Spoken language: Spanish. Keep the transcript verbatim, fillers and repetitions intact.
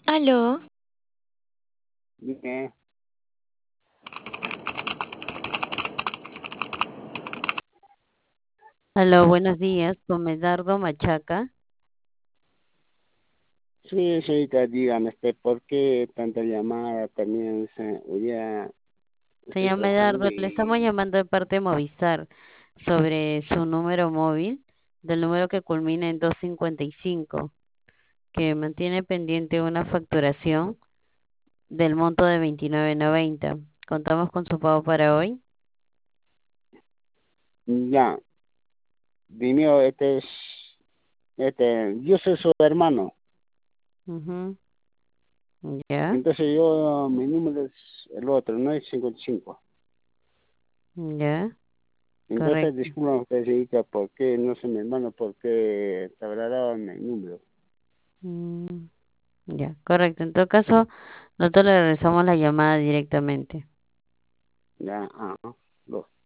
Aló, Dime, Aló, buenos días, con Medardo Machaca. sí, señorita, dígame, este, ¿por qué tanta llamada también? Se, hoy día estoy Señor trabajando Medardo, le estamos y llamando de parte de Movistar sobre su número móvil, del número que culmina en doscientos cincuenta y cinco, que mantiene pendiente una facturación del monto de veintinueve noventa. ¿Contamos con su pago para hoy? ya, dime, este es, este, yo soy su hermano, Ujú. ¿Ya? entonces yo, mi número es el otro, no es cincuenta y cinco. ¿Ya? Entonces, Correcto. disculpa usted, señorita, ¿por qué no soy mi hermano? ¿Por qué te habrá dado mi número? Mm, ya, correcto. En todo caso, nosotros le regresamos la llamada directamente. Ya, ah, no.